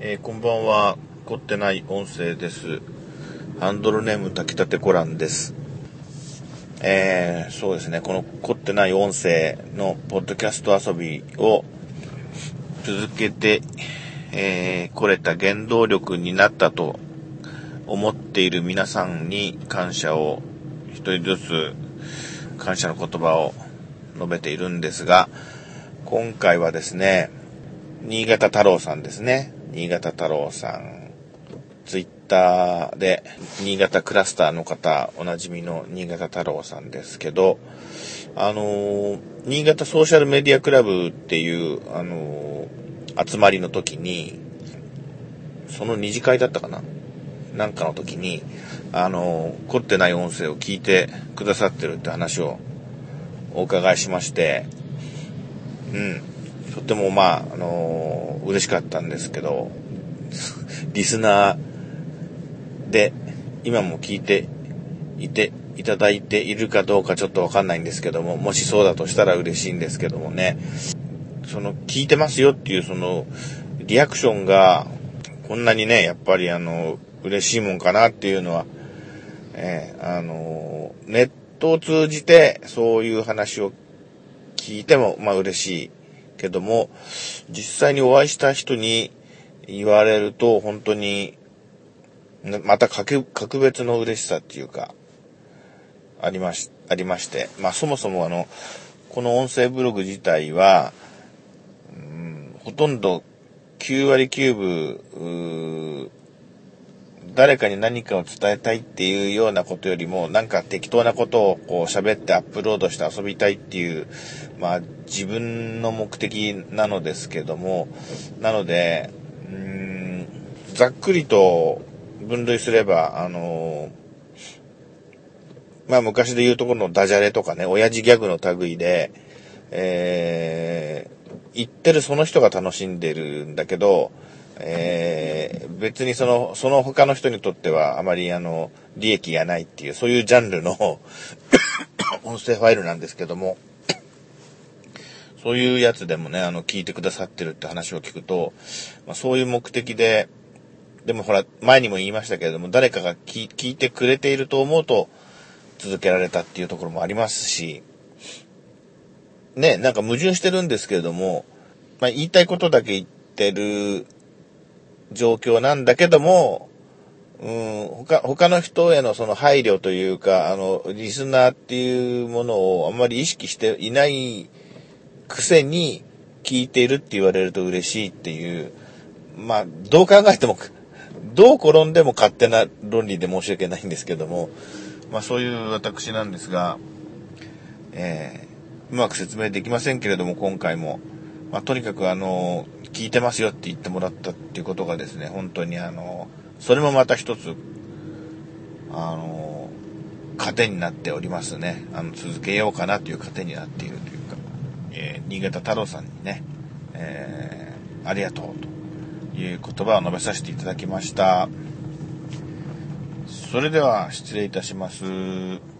こんばんは。凝ってない音声です。ハンドルネーム炊きたてコランです。そうですね。この凝ってない音声のポッドキャスト遊びを続けて、来れた原動力になったと思っている皆さんに感謝を一人ずつ感謝の言葉を述べているんですが、今回はですね、新潟太郎さんですね。新潟太郎さん。ツイッターで新潟クラスターの方、おなじみの新潟太郎さんですけど、新潟ソーシャルメディアクラブっていう、集まりの時に、その二次会だったかななんかの時に、凝ってない音声を聞いてくださってるって話をお伺いしまして、とても嬉しかったんですけど、リスナーで今も聞いていただいているかどうかちょっとわかんないんですけども、もしそうだとしたら嬉しいんですけどもね、聞いてますよっていうリアクションがこんなにね、やっぱり嬉しいもんかなっていうのは、ネットを通じてそういう話を聞いても嬉しいけども、実際にお会いした人に言われると本当にまた格別の嬉しさっていうかありまして、そもそもこの音声ブログ自体はほとんど9割9分誰かに何かを伝えたいっていうようなことよりも、なんか適当なことをこう喋ってアップロードして遊びたいっていう、自分の目的なのですけども、なので、ざっくりと分類すれば、昔で言うところのダジャレとかね、親父ギャグの類で、言ってるその人が楽しんでるんだけど、別にその他の人にとってはあまり利益がないっていう、そういうジャンルの音声ファイルなんですけども、そういうやつでもね、聞いてくださってるって話を聞くと、そういう目的で、でもほら、前にも言いましたけれども、誰かが聞いてくれていると思うと続けられたっていうところもありますし、ね、なんか矛盾してるんですけれども、言いたいことだけ言ってる状況なんだけども、他の人へのその配慮というか、リスナーっていうものをあんまり意識していないくせに聞いているって言われると嬉しいっていう、どう考えても、どう転んでも勝手な論理で申し訳ないんですけども、そういう私なんですが、うまく説明できませんけれども、今回も、とにかく聞いてますよって言ってもらったっていうことがですね、本当にそれもまた一つ糧になっておりますね。続けようかなという糧になっているというか、新潟太郎さんにね、ありがとうという言葉を述べさせていただきました。それでは失礼いたします。